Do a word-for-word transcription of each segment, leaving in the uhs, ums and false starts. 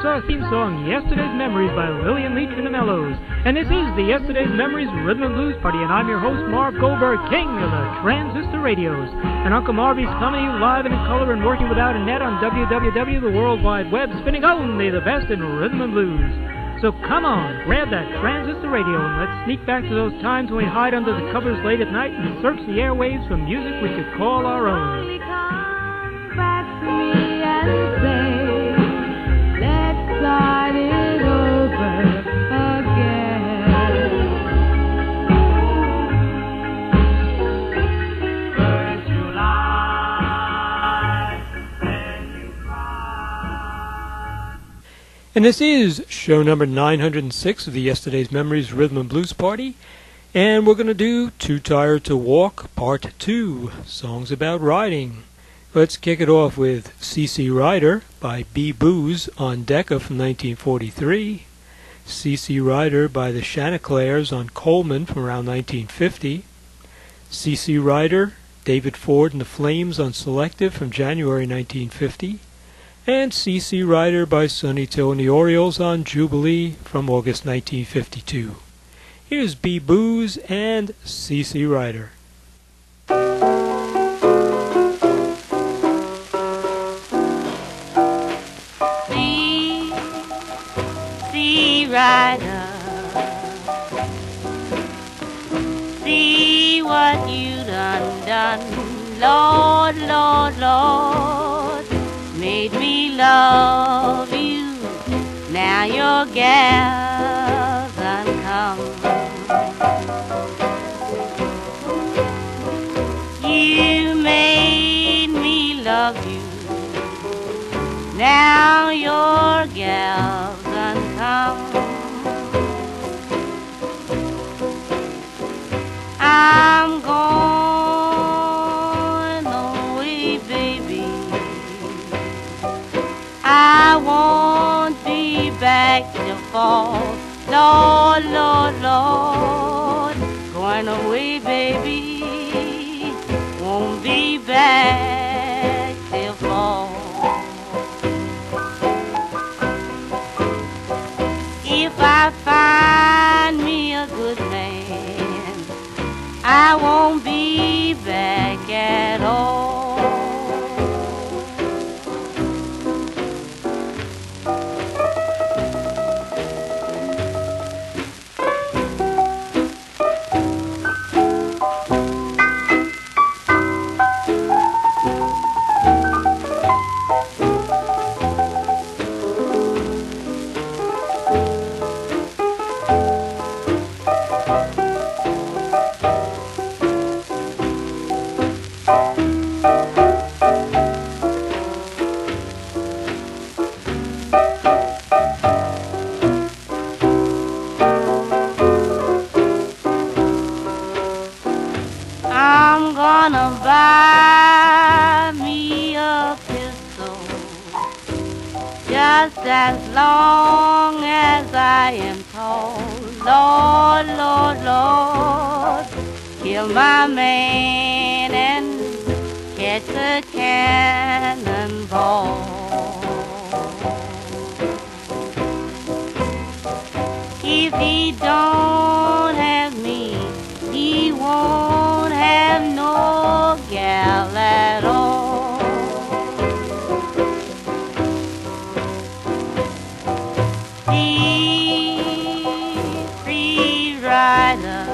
our theme song, Yesterday's Memories by Lillian Leach and the Mellows. And this is the Yesterday's Memories Rhythm and Blues Party, and I'm your host, Marv Goldberg, king of the transistor radios. And Uncle Marvy's coming to you live and in color and working without a net on w w w dot the world wide web, spinning only the best in rhythm and blues. So come on, grab that transistor radio and let's sneak back to those times when we hide under the covers late at night and search the airwaves for music we could call our own. Come back to me and say, let's start it over again. First you lie, then you cry. And this is show number nine hundred six of the Yesterday's Memories Rhythm and Blues Party. And we're going to do Too Tired to Walk, Part two, Songs About Riding. Let's kick it off with C C Rider by B. Booz on Decca from nineteen forty-three. C C Rider by the Chanticleers on Coleman from around nineteen fifty. C C Rider, David Ford and the Flames on Selective from January nineteen fifty. And C C Rider by Sonny Till and the Orioles on Jubilee from August nineteen fifty-two. Here's B. Booz and C C Rider. C C Rider, see what you done done, Lord, Lord, Lord, made me love you. Now your gal done come. You made me love you. Now your gal done come. I'm going away, baby. I won't be back till fall. Lord, Lord, Lord, going away, baby. Won't be back till fall. If I find me a good man, I won't be back at all. I'm gonna buy me a pistol, just as long as I am tall. Lord, Lord, Lord, kill my man and catch a cannonball. If he don't have me, he won't have no gal at all. The free rider,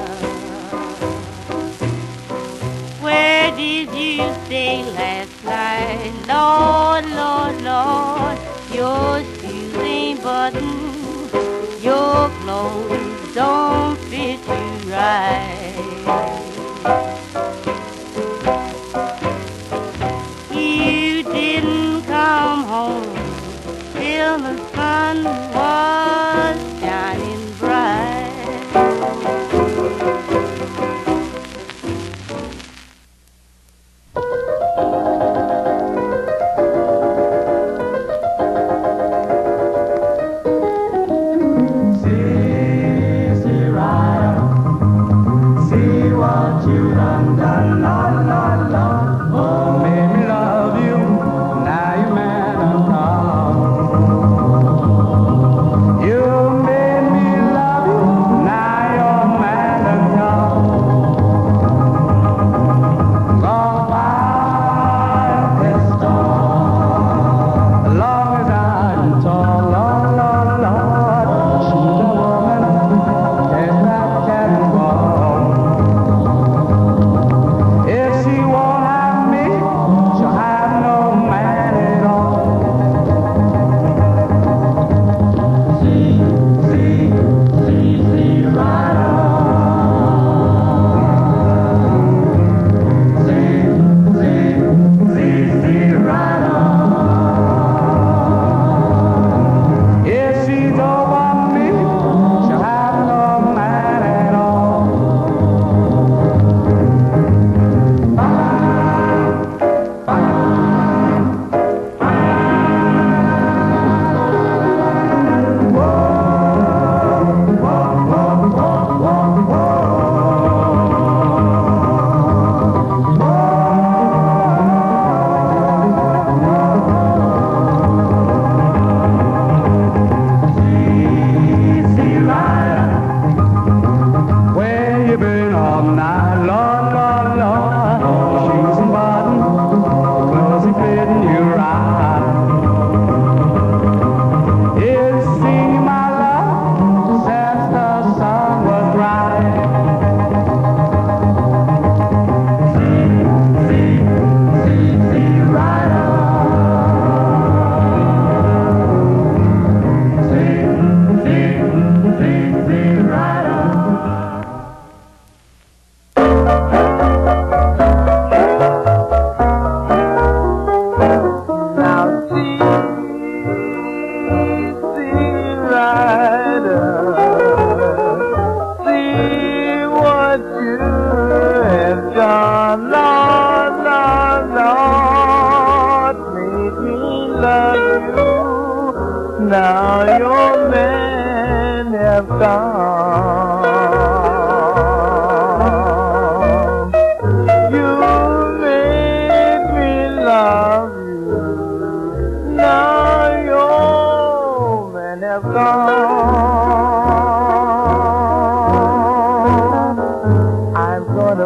where did you stay last night? Lord, Lord, Lord, your shoes ain't buttoned, your clothes don't fit you right. You didn't come home till the sun was shining bright. See, see, ride, see what all night, Lord, Lord, Lord. Shoes and buttons, clothes and fitting you right. You see my love since the sun was right. See, see, see, see, right on. See, see, see, see, right on. Now see, see, rider, see what you have done, Lord, Lord, Lord, made me love you. Now your men have gone. You made me love you. Now your men have gone. I'm gonna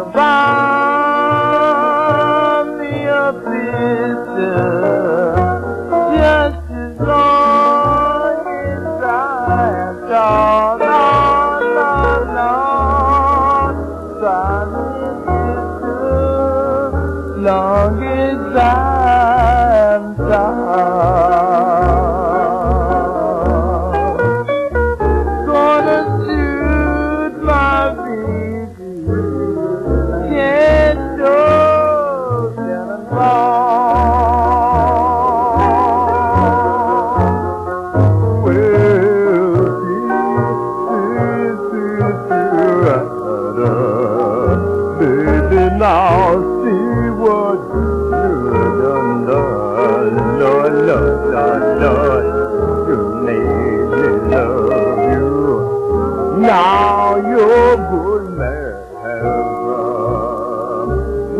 buy me a picture just as long as I am tall. Lord, Lord, Lord, buy me a picture long as I'm tall. Gonna shoot my baby, can't go cannonball. Well, baby, now see what you done done. Lord, Lord, Lord, Lord, you made me love you. Now your good man has gone.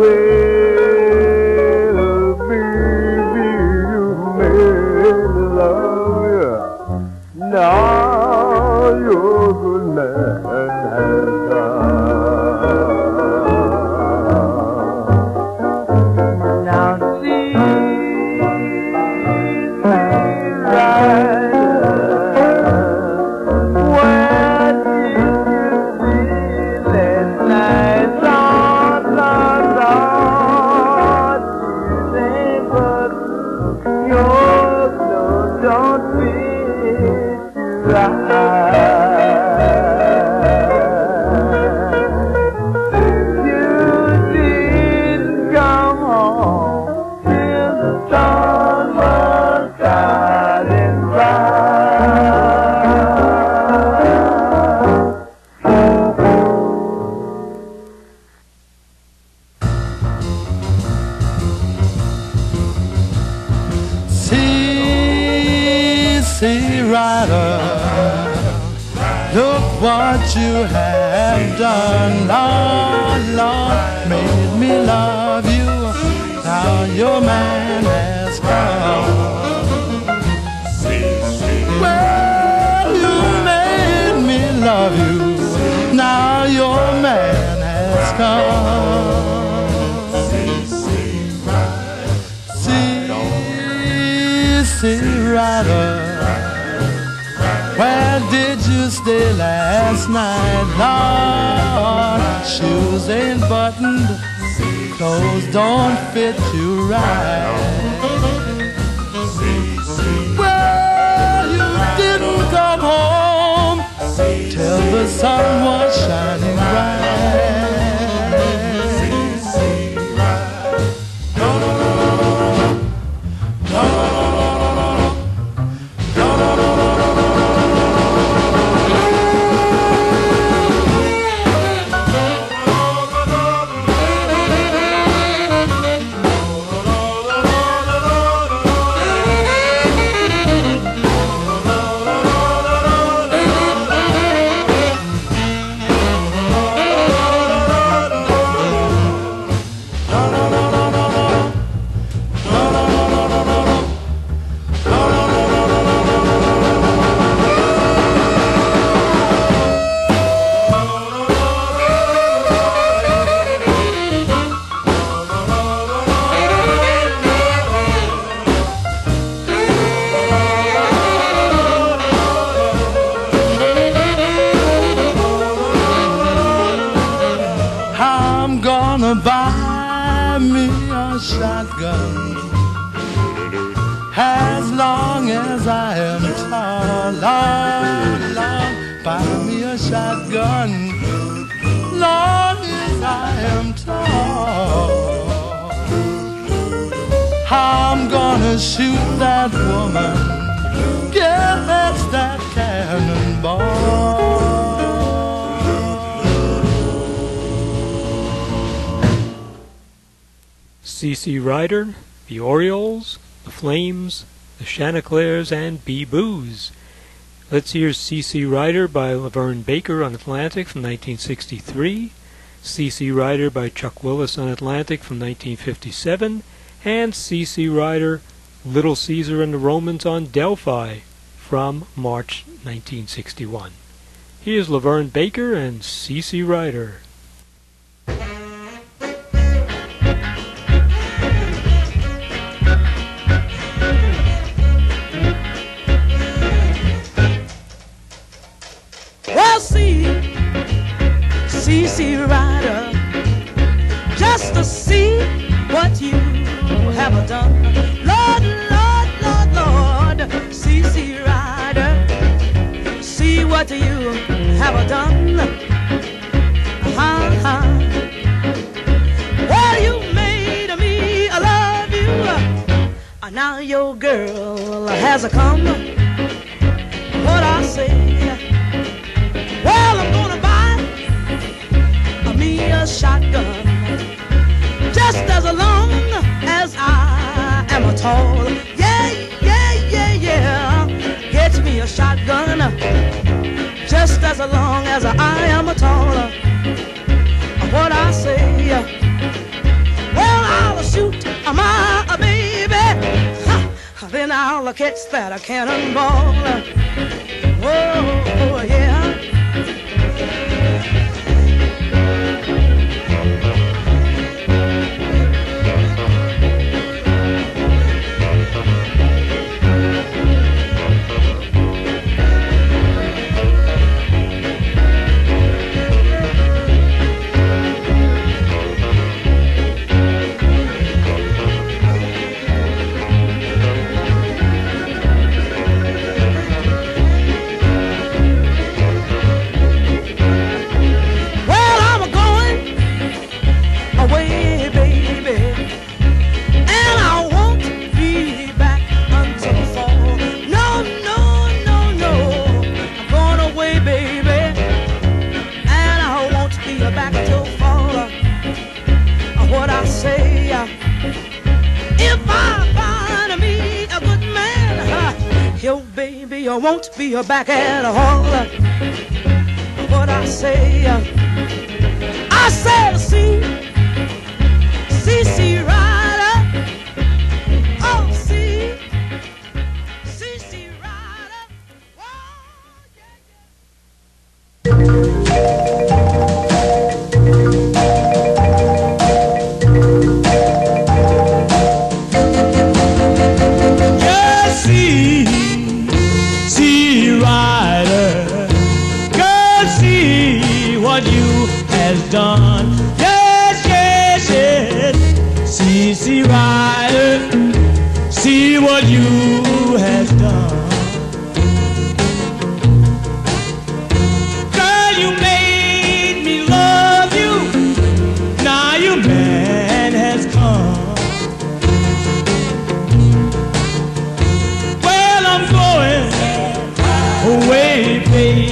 Well, baby, you made me love you. Now your good man has gone. Now see, rider, where did you see last night? Lord, Lord, Lord, you ain't but your clothes don't fit you right. You didn't come home till the sun was shining bright. See, see, rider, look what you have done. Lord, Lord, made me love you. Now your man has come. Well, you made me love you. Now your man has come. See, see, rider, where did you stay last night? Lord, shoes ain't buttoned, clothes don't fit you right. Well, you didn't come home till the sun was shining bright. gonna buy me a shotgun. As long as I am tall, Lord, Lord, buy me a shotgun. Long as I am tall, I'm gonna shoot that woman. Yes, that cannonball. C C Ryder, the Orioles, the Flames, the Chanticleers, and Bee-Boos. Let's hear C C Ryder by Laverne Baker on Atlantic from nineteen sixty-three, C C Ryder by Chuck Willis on Atlantic from nineteen fifty-seven, and C C Ryder, Little Caesar and the Romans on Delphi from March nineteen sixty-one. Here's Laverne Baker and C C Ryder. Well, see, C C Ryder, just to see what you have done. Lord, Lord, Lord, Lord, C C Ryder, see what you have done. Uh-huh. Well, you made me love you. Uh, now your girl has come. What I say? Well, I'm gonna buy me a shotgun, just as long as I am a tall. Yeah, yeah, yeah, yeah. Get me a shotgun, just as long as I am a tall. What I say? Well, I'll shoot my baby, then I'll catch that cannonball. Oh, yeah. I won't be back at all. What I say, I said, see, see, see, Ryder. Oh, see, see, see, Ryder. Oh, yeah, Yeah, see. Done. Yes, yes, yes. C C Ryder, see what you have done. Girl, you made me love you. Now your man has come. Well, I'm going away, baby.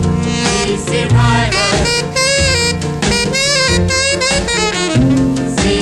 C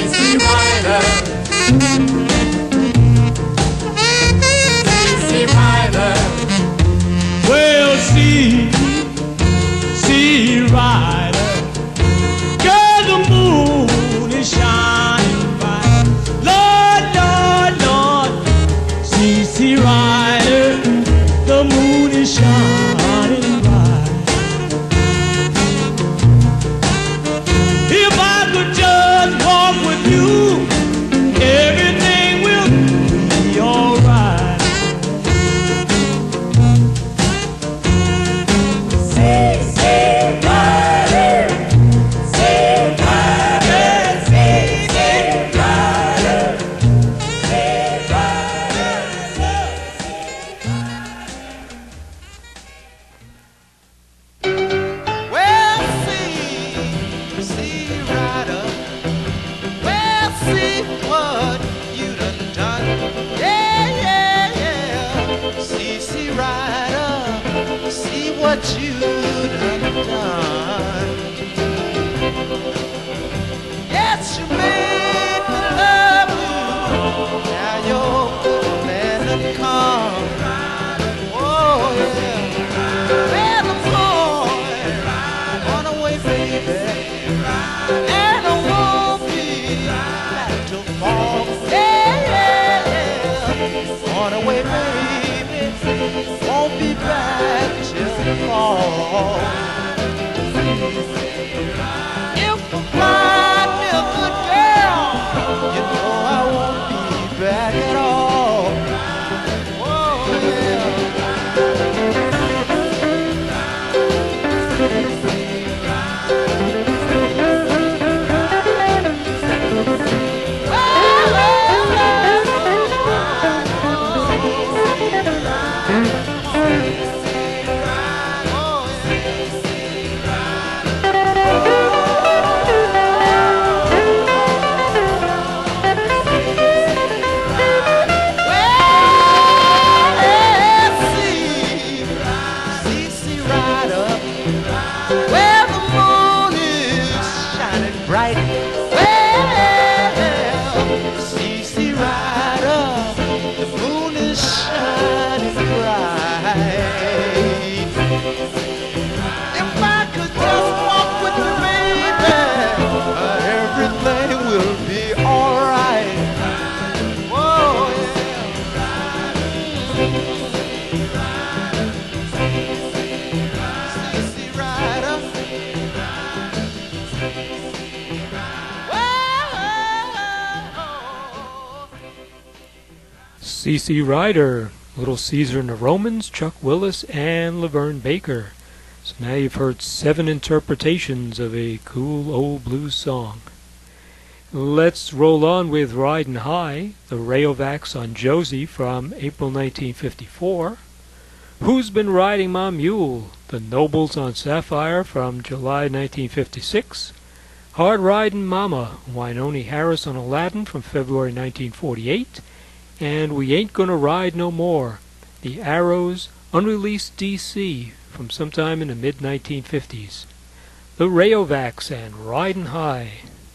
bright. Well, see, see, rider, the moon is shining bright. If I could just walk with you, baby, everything will be alright. Whoa, yeah. See, see, rider. C C Ryder, Little Caesar and the Romans, Chuck Willis, and Laverne Baker. So now you've heard seven interpretations of a cool old blues song. Let's roll on with Ridin' High, the Rayovacs on Josie from April nineteen fifty-four. Who's Been Riding My Mule, the Nobles on Sapphire from July nineteen fifty-six. Hard Ridin' Mama, Wynonie Harris on Aladdin from February nineteen forty-eight. And We Ain't Gonna Ride No More, the Arrows unreleased D C from sometime in the mid nineteen fifties. The Rayovacs and Ridin' High.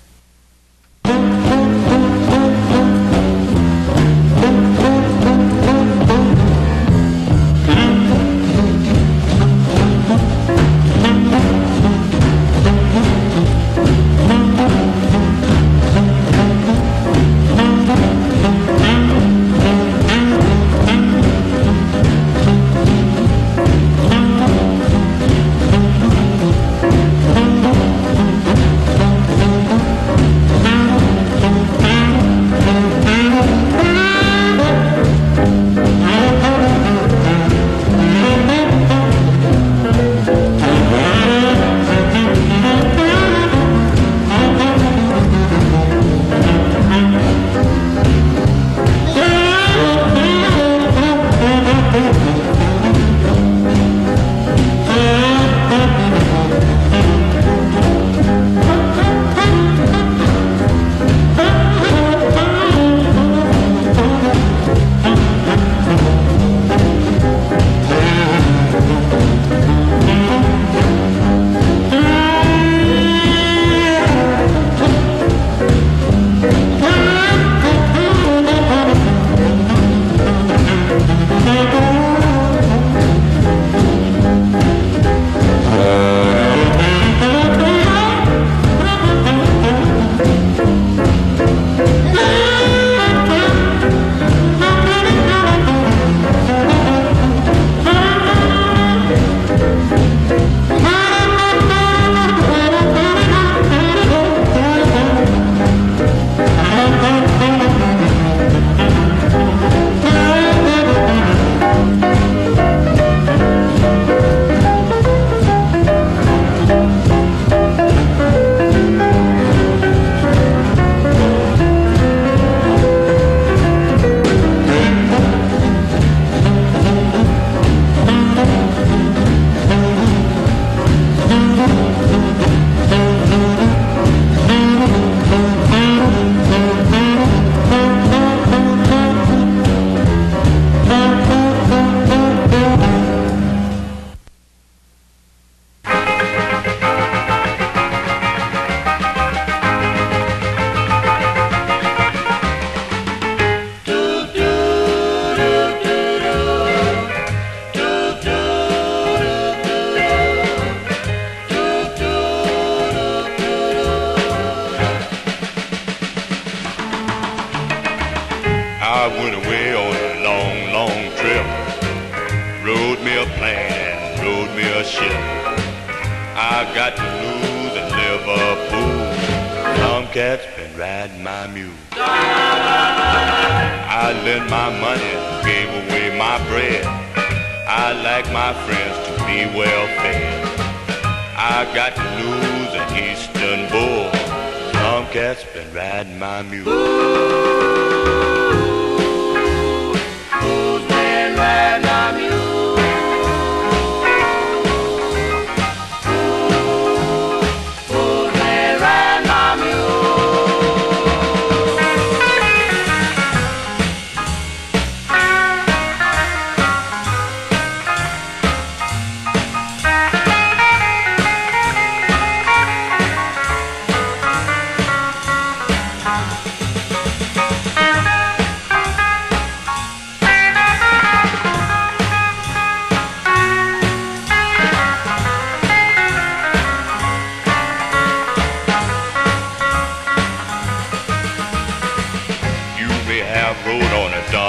I went away on a long, long trip. Rode me a plane, rode me a ship. I got to lose in Liverpool. Tomcat's been riding my mule. I lent my money, gave away my bread. I like my friends to be well fed. I got to lose an Eastern bull. Tomcat's been riding my mule. Who's been riding my mule? Who, who's been riding my mule?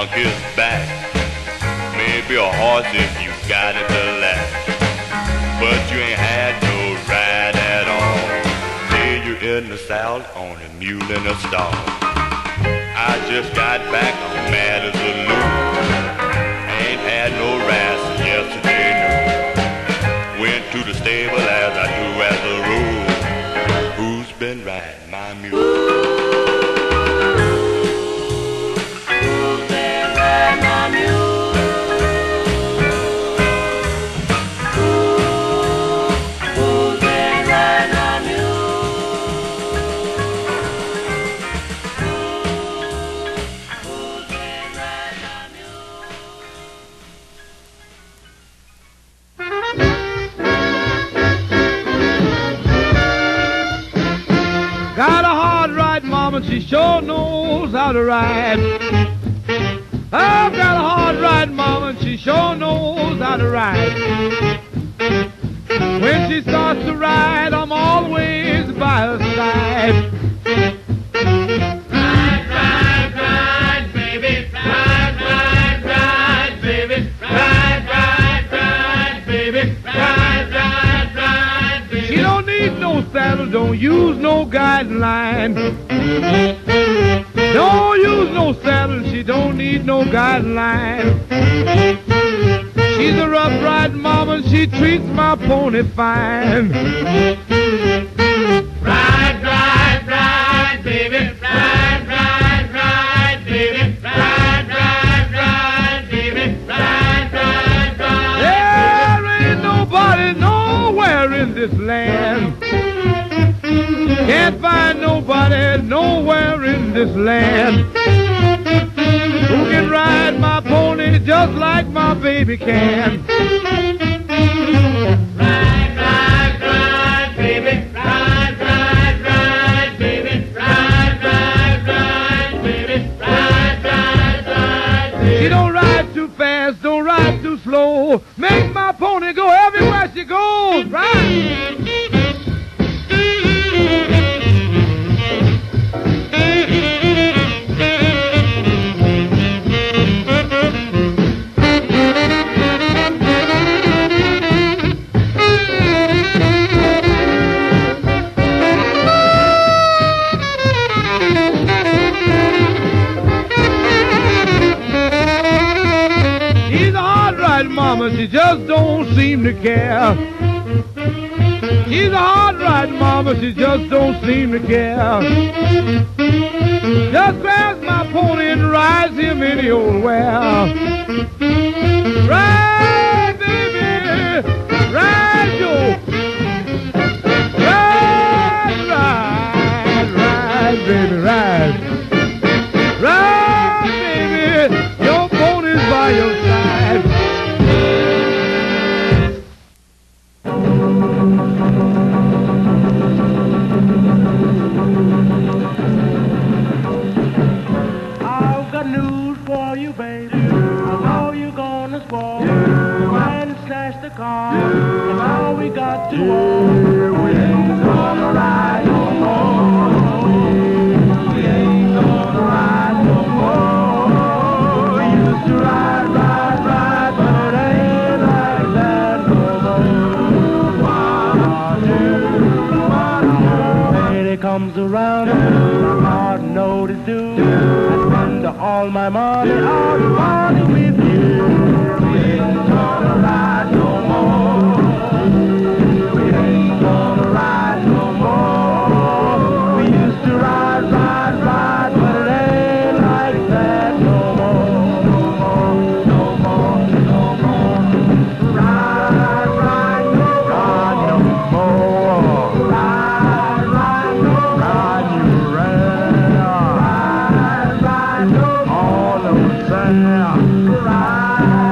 donkey's back. Maybe a horse if you got it to lack. But you ain't had no ride at all. Say you're in the south on a mule in a stall. I just got back, I'm mad as a loon. Ain't had no ride since yesterday noon. Went to the stable as I do as a rule. Who's been riding my mule? Got a hard ride, mama, she sure knows how to ride. I've got a hard ride, mama, she sure knows how to ride. When she starts to ride, I'm always by her side. Ride, ride, ride, baby, ride, ride, ride, baby, ride, ride, ride, baby, ride, ride, ride, baby. She don't need no saddle, don't use no guideline. Don't use no saddle, she don't need no guideline. She's a rough riding mama, she treats my pony fine. Ride, ride, ride, baby, ride, ride, ride, baby, ride, ride, ride, baby, ride, ride, ride. There ain't nobody nowhere in this land. Can't find nobody nowhere in this land who can ride my pony just like my baby can. Ride, ride, ride, baby, ride, ride, ride, baby, ride, ride, ride, baby, ride, ride, ride, baby. She don't ride too fast, don't ride too slow. Make my pony go everywhere she goes. Ride. Mama, she just don't seem to care. She's a hard riding mama, she just don't seem to care. Just grabs my pony and rides him any old where. Ride, baby, ride, Joe. Ride, ride, ride, baby, ride. Ride, baby, your pony's by your side. I've got news for you, baby. I know you're gonna squall and snatch the car. And now we got to walk. We ain't gonna ride no more. We ain't gonna ride no more. We used to ride, ride, ride, but it ain't like that no more. One, two, one, two. Lady comes around, my heart know to do. I spend all my money, all the money with you. We ain't gonna ride no more. We ain't gonna ride no more. We used to ride, ride, ride, but it ain't like that no more. No more, no more, no more. Ride, ride, no ride no more. Ride, ride, no ride you ride. Ride, ride, no all of the sand. Ride.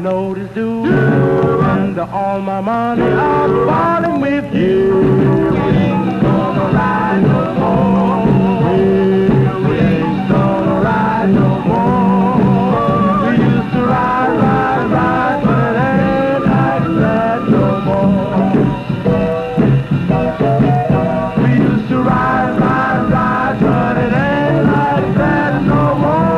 notice due, and all my money I'm falling with you. We ain't gonna ride no more. We, we ain't gonna ride no more. We used to ride, ride, ride, but it ain't like that no more. We used to ride, ride, ride, but it ain't like that no more.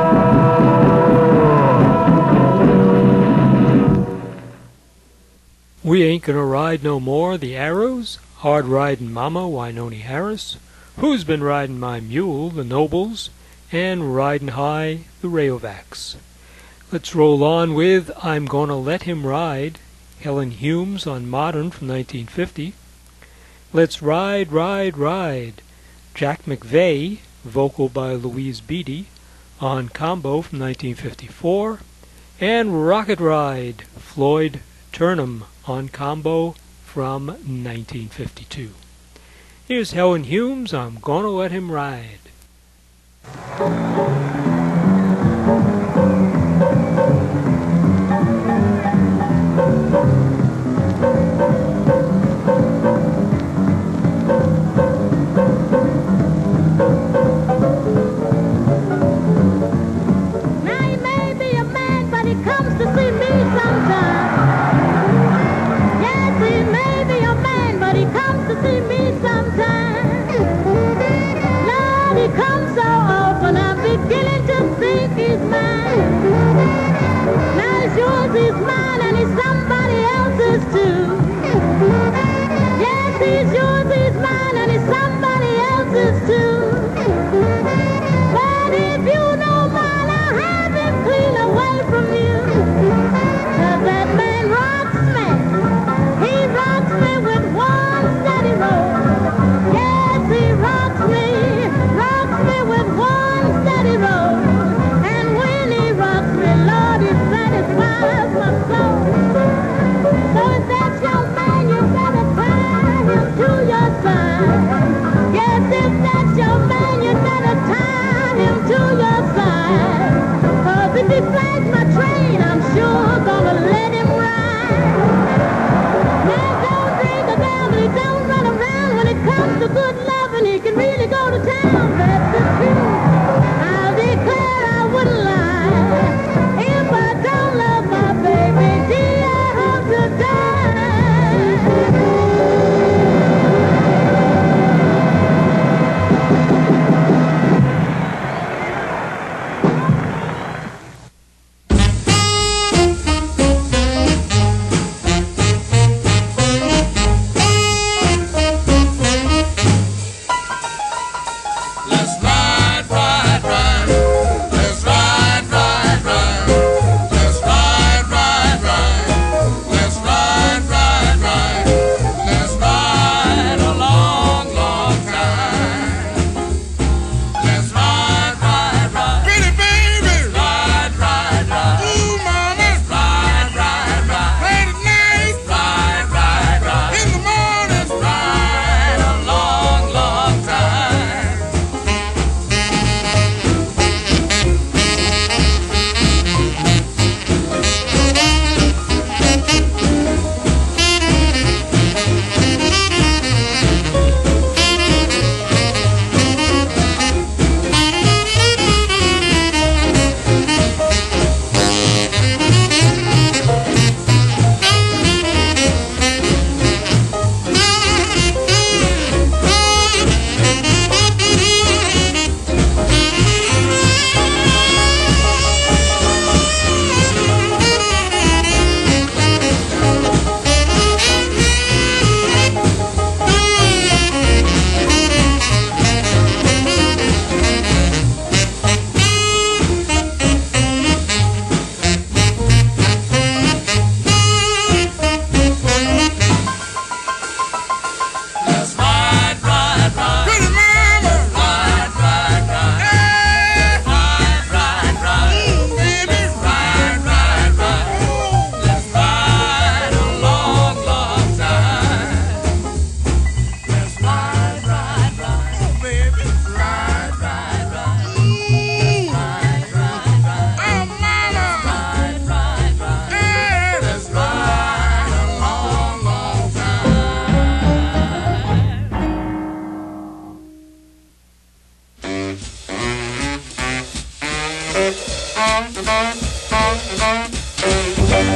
We Ain't Gonna Ride No More, The Arrows, Hard Ridin' Mama, Wynonie Harris, Who's Been Riding My Mule, The Nobles, and Ridin' High, The Rayovacs. Let's roll on with I'm Gonna Let Him Ride, Helen Humes on Modern from nineteen fifty. Let's Ride, Ride, Ride, Jack McVeigh, vocal by Louise Beatty, on Combo from nineteen fifty-four. And Rocket Ride, Floyd Turnham on Combo from nineteen fifty-two. Here's Helen Humes, I'm Gonna Let Him Ride. Now he may be a man, but he comes to see me sometimes. Yes, he may be a man, but he comes to see me sometimes. Lord, he comes so often, I'm beginning to think he's mine. Now he's yours, he's mine, and he's somebody else's too. Yes, he's yours, he's mine, and he's somebody else's too. But if you don't mind, I'll have him clean away from you. 'Cause that man rocks me. He rocks me with one steady roll. Yes, he rocks me, rocks me with one steady roll. And when he rocks me, Lord, he satisfies my soul.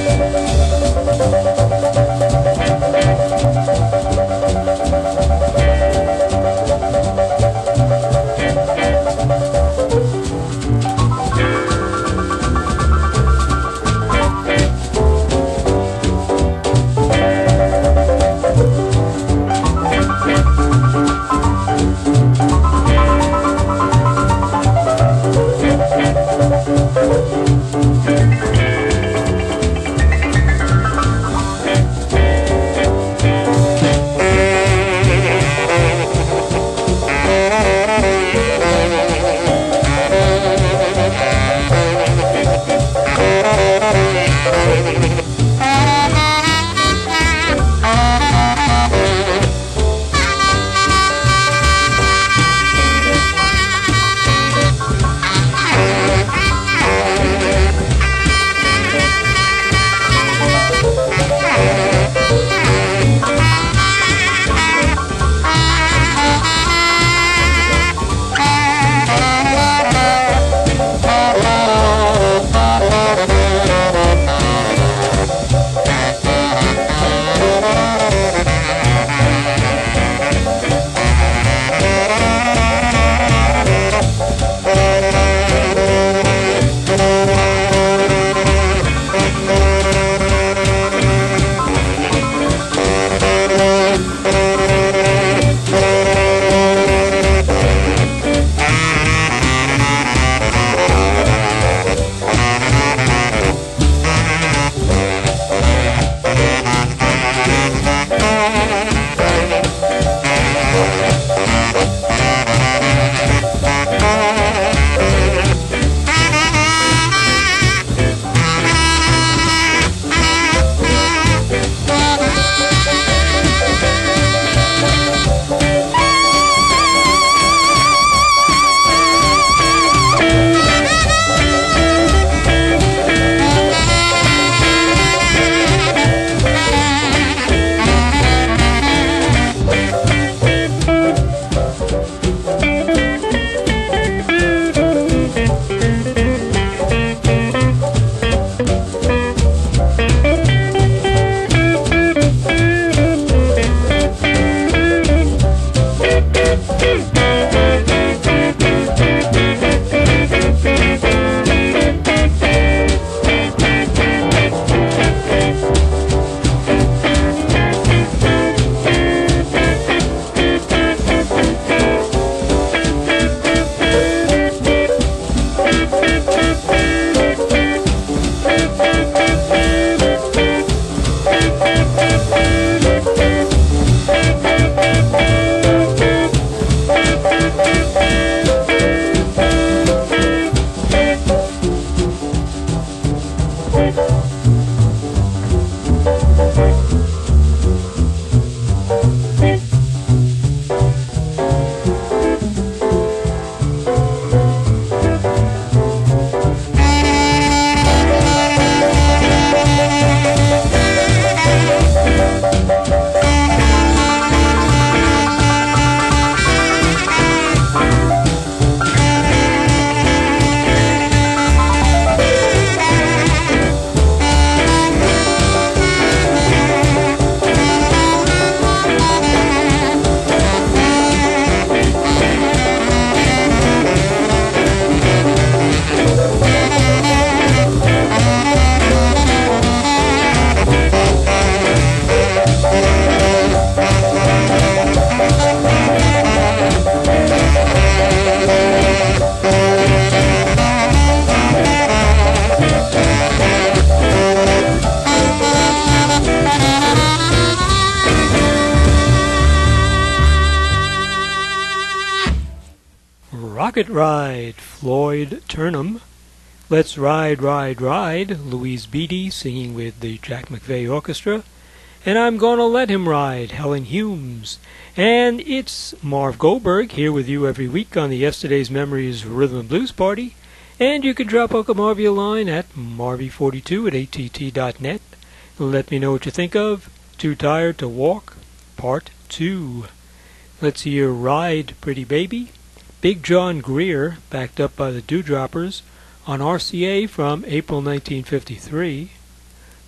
Rocket Ride, Floyd Turnham. Let's Ride, Ride, Ride, Louise Beatty singing with the Jack McVeigh Orchestra. And I'm Gonna Let Him Ride, Helen Humes. And it's Marv Goldberg here with you every week on the Yesterday's Memories Rhythm and Blues Party. And you can drop Uncle Marvy a line at marvy forty-two at A T T dot net. Let me know what you think of Too Tired to Walk, Part two. Let's hear Ride, Pretty Baby. Big John Greer, backed up by the Dewdroppers, on R C A from April nineteen fifty-three.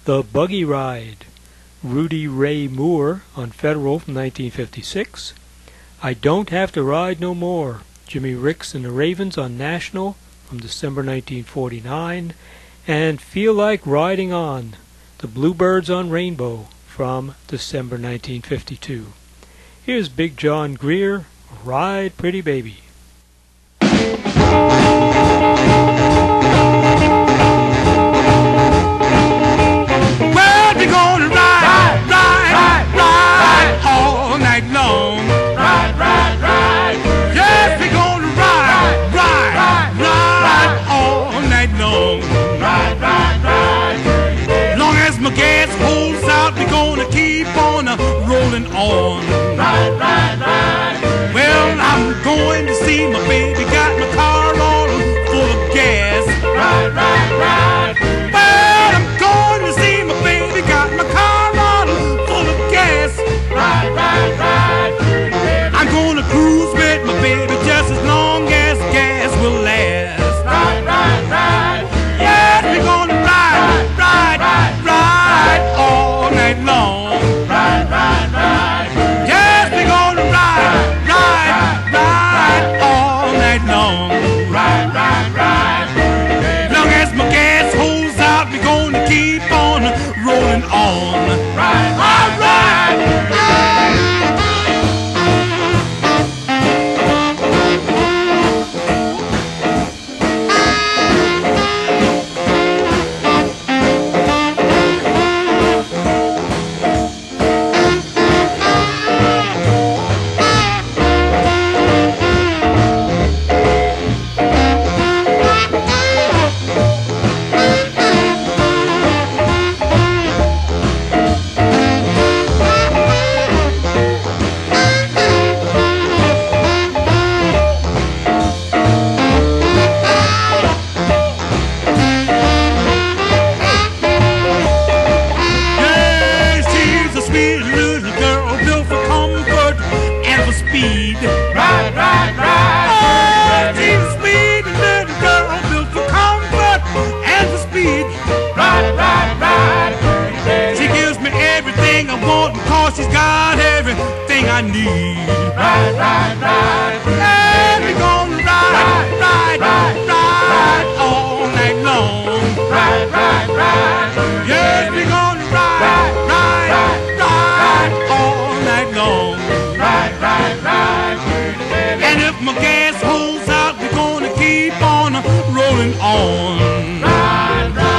The Buggy Ride, Rudy Ray Moore on Federal from nineteen fifty-six. I Don't Have to Ride No More, Jimmy Ricks and the Ravens on National from December nineteen forty-nine. And Feel Like Riding On, The Bluebirds on Rainbow from December nineteen fifty-two. Here's Big John Greer, Ride Pretty Baby. Well, we're gonna ride, ride, ride, ride all night long. Ride, ride, ride. Yes, we're gonna ride, ride, ride all night long. Ride, ride, ride. Long as my gas holds out, we're gonna keep on uh, rolling on. Ride, ride, ride. Well, I'm going to see my baby, got my car all full of gas. Ride, ride, ride. Well, I'm going to see my baby, got my car all full of gas. Ride, ride, ride. I'm gonna cruise with my baby just as long as gas will last. Ride, ride, ride. Yes, we're gonna ride, ride, ride, ride all night long. Ride, ride, ride. Yes, we're gonna ride, ride, ride all night long. Ride, ride, ride. Long as my gas holds out, we're gonna keep on rolling on. Ride, ride, ride. Yeah, she's a sweet little girl built for comfort and for speed. Ride, ride, ride. Oh, she's a sweet little girl built for comfort and for speed. Ride, ride, ride. She gives me everything I want because she's got everything I need. Ride, ride, ride. And we're gonna ride, ride, ride, ride all night long. Ride, ride, ride. Yes, we're gonna ride, ride, ride all night long. Ride, ride, ride. And if my gas holds out, we're gonna keep on rolling on. Ride, ride.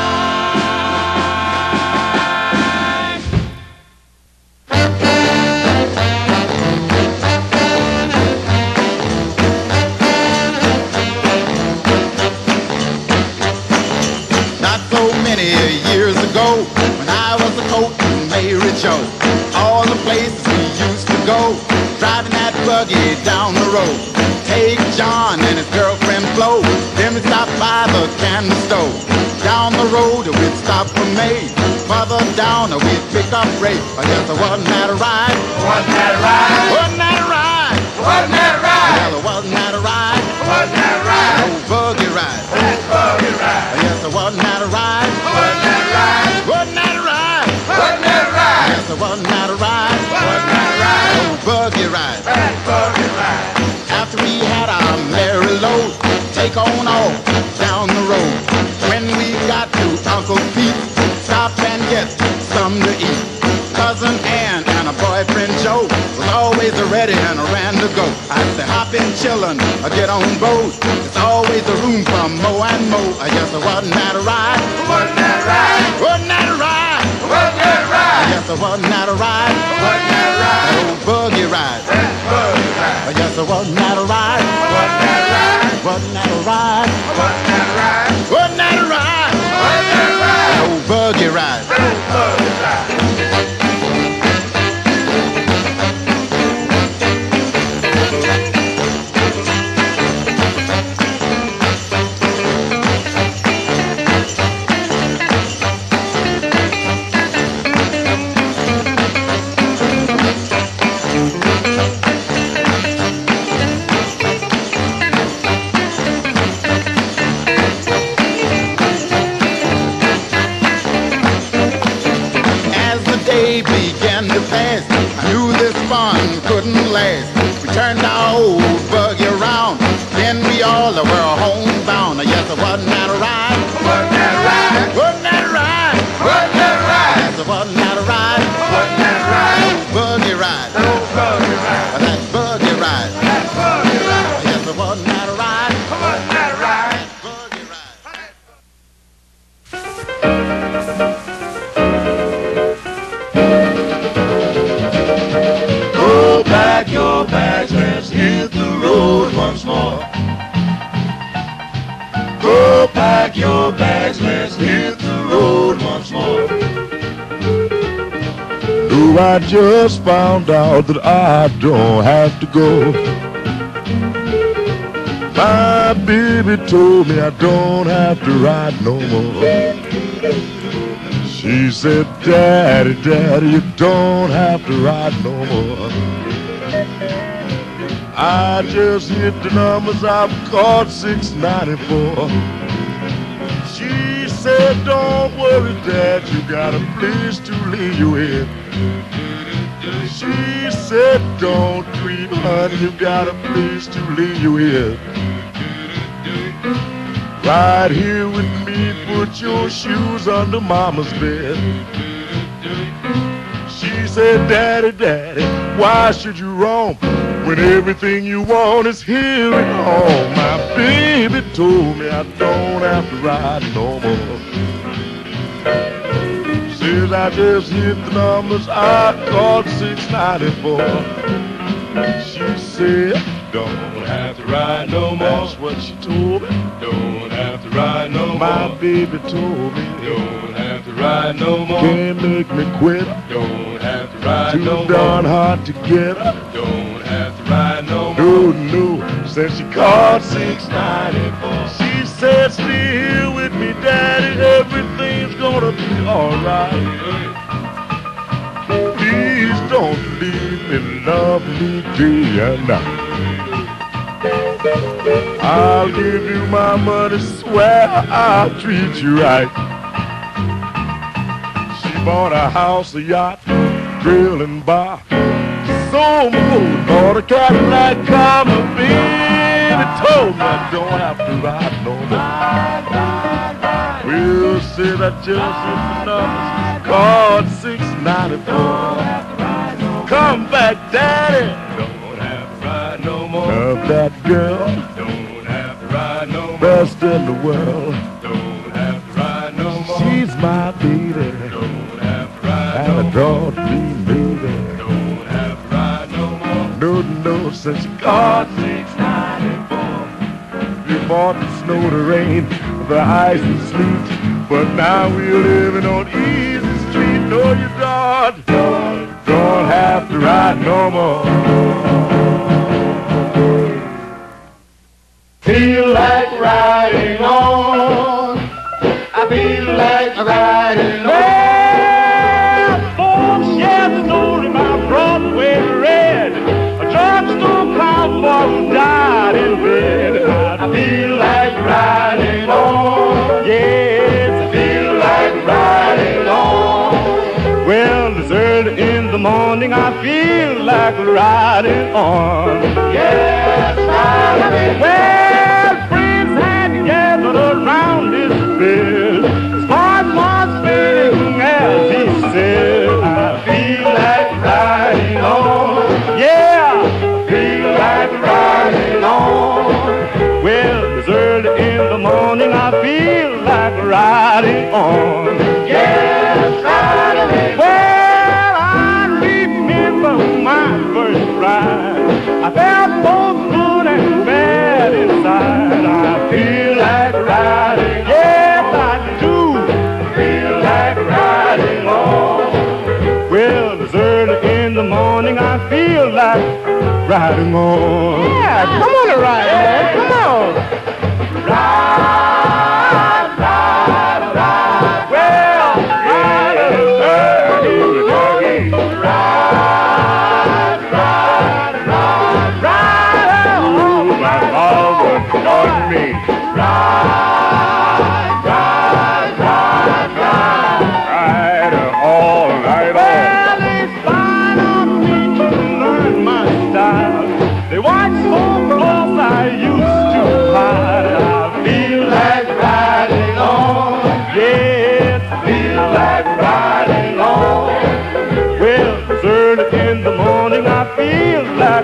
Not so many years ago, when I was a coat and Mary Joe, all the places we used to go, driving that buggy down the road. Take John and his girlfriend Flo, then we stopped by the candy store. Down the road we'd stop for May, further down we'd pick up Ray. I guess it wasn't that a ride? Wasn't that a ride? Wasn't that a ride? Wasn't that a ride? Well, it wasn't that a ride? Wasn't that a ride? No buggy ride. That buggy ride. Yes, it wasn't that a ride? Wasn't that a ride? Wasn't that a ride? Wasn't that a ride? Yes, it wasn't that a ride? Wasn't that a ride? No buggy ride. That buggy ride. After we had our merry load, take on off down the road. When we got to Uncle Pete, stop and get some to eat. Cousin Ann and a boyfriend Joe was always ready and ran to go. I'd say hop in chillin', or get on boat. There's always a room for Mo and Mo. I guess it wasn't that a ride? Wasn't that a ride? Wasn't that a ride? Wasn't that a ride? I guess it wasn't that a ride? Wasn't that a ride? That old buggy ride. That buggy ride. I guess it wasn't that a ride? Wasn't that a ride? Wasn't that a ride? Wasn't that a ride? Wasn't that a ride? Wasn't that a ride? That old buggy ride. That old buggy ride. day began to pass. I knew this fun couldn't last. We turned our old buggy around, then we all were homebound. Yes, it wasn't that a ride? Wasn't that a ride? Wasn't that a ride? Wasn't that a ride? Yes, it wasn't that a ride? Wasn't that a ride? Buggy ride. That old buggy ride. That buggy ride. That buggy ride. Yes, it wasn't that a ride? Wasn't that a ride? Buggy ride. Go pack your bags, let's hit the road once more. Go pack your bags, let's hit the road once more. Oh, I just found out that I don't have to go. My baby told me I don't have to ride no more. She said, Daddy, Daddy, you don't have to ride no more. I just hit the numbers, I've caught six ninety-four. She said, don't worry, Dad, you got a place to lay your head. She said, don't grieve, honey, you got a place to lay your head. Right here with me, put your shoes under Mama's bed. She said, Daddy, Daddy, why should you roam when everything you want is here at home? My baby told me I don't have to ride no more. Says I just hit the numbers, I caught six ninety-four. She said, don't have to ride no more. That's what she told me. Don't have to ride no more. My baby told me. Don't have to ride no more. Can't make me quit. Don't have to ride no more. Too darn hard to get. Don't have to ride no more. No, no, since she caught six ninety-four. She said, stay here with me, Daddy. Everything's gonna be alright. Please don't leave me, love me day and night. I'll give you my money, swear I'll treat you right. She bought a house, a yacht, grill and bar. So good, bought a Cadillac car. My baby told me I don't have to ride no more. Will said I just hit the numbers, called six ninety-four. Come back, Daddy. Don't have to ride no more. Love that girl. Don't have to ride no more. Best in the world. Don't have to ride no more. She's my baby. Don't have to ride no more. Adored me, baby. Don't have to ride no more. No, no, since you got six ninety-four. You bought the snow, the rain, the ice and sleet, but now we're living on easy street. No, you don't. Don't, don't have to ride no more. Feel like riding on. I feel like riding on. Well, folks, yeah, the story about Broadway red. A drugstore cowboy who died in bed. I feel like riding on. Yes, I feel like riding on. Well, it's early in the morning. I feel like riding on. Yes, riding. Well, friends had gathered around his bed. His heart was beating as he said, I feel like riding on. Yeah, I feel like riding on. Well, it's early in the morning. I feel like riding on. Yes, riding. Well, I remember my first ride. I felt both good and bad inside. I feel like riding. Yes, I do. I feel like riding on. Well, it's early in the morning. I feel like riding on. Yeah, come on and ride, man. Come on. Ride, ride, ride. Well, ride early, doggy. Ride, ride, ride, ride. Oh, my Lord, join me. Ride, ride, ride, ride. Ride all night long.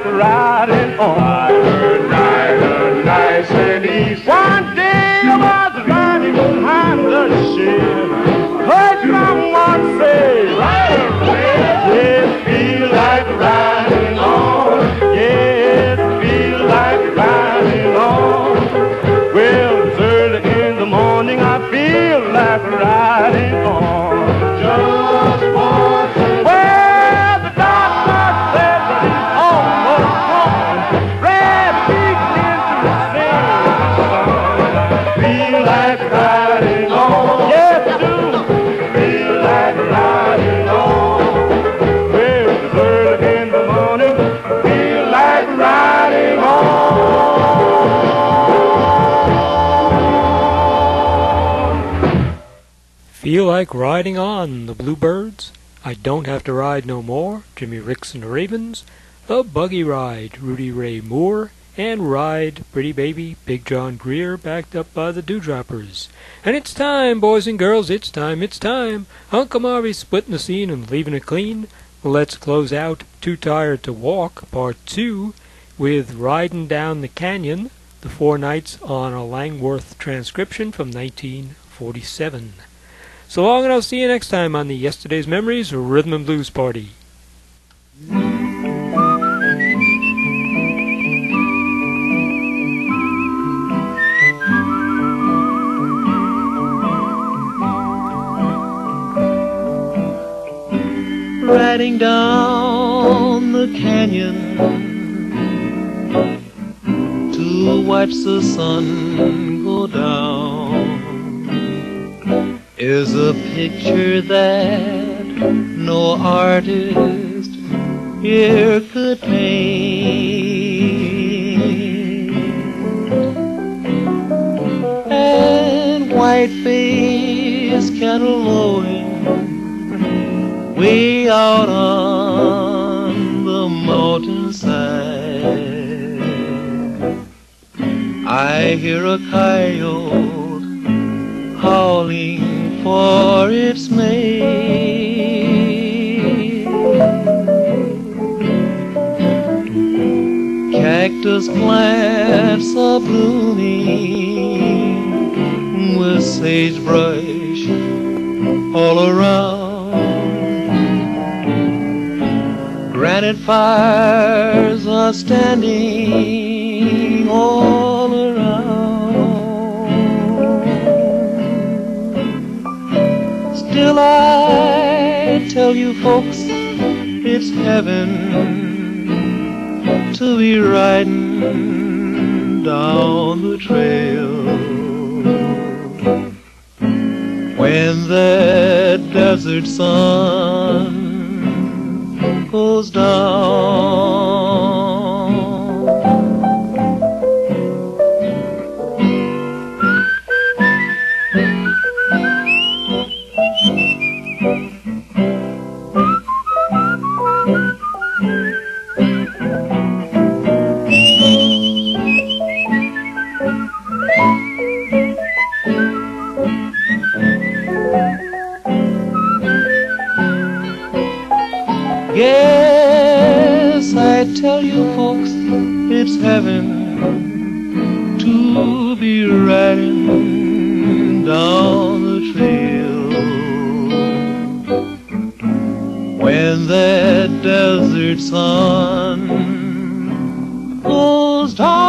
like riding on. Rider, rider, nice and easy. One day I was riding behind the shed. Heard someone say, rider, yes, feel like riding on. Yes, feel like riding on. Well, it's early in the morning, I feel like riding on. Just one. Well, the doctor said that he's almost gone. Red peeked into the sand. Feel like riding on. Yes, I do. Feel like riding on. Well, it's early in the morning, feel like riding on. Feel like riding on, the Bluebirds. I Don't Have to Ride No More, Jimmy Ricks and the Ravens. The Buggy Ride, Rudy Ray Moore. And Ride, Pretty Baby, Big John Greer, backed up by the Dewdroppers. And it's time, boys and girls, it's time, it's time. Uncle Marvy's splitting the scene and leaving it clean. Let's close out Too Tired to Walk, Part two, with Riding Down the Canyon, the four nights on a Langworth transcription from nineteen forty-seven. So long, and I'll see you next time on the Yesterday's Memories Rhythm and Blues Party. Riding down the canyon to watch the sun go down is a picture that no artist here could paint. And white-faced cattle lowing way out on the mountainside. I hear a coyote howling for its mate. Cactus plants are blooming with sagebrush all around. Granite fires are standing all around. Still I tell you folks, it's heaven to be riding down the trail when that desert sun goes down. Yes, I tell you folks, it's heaven to be riding down the trail when that desert sun goes down.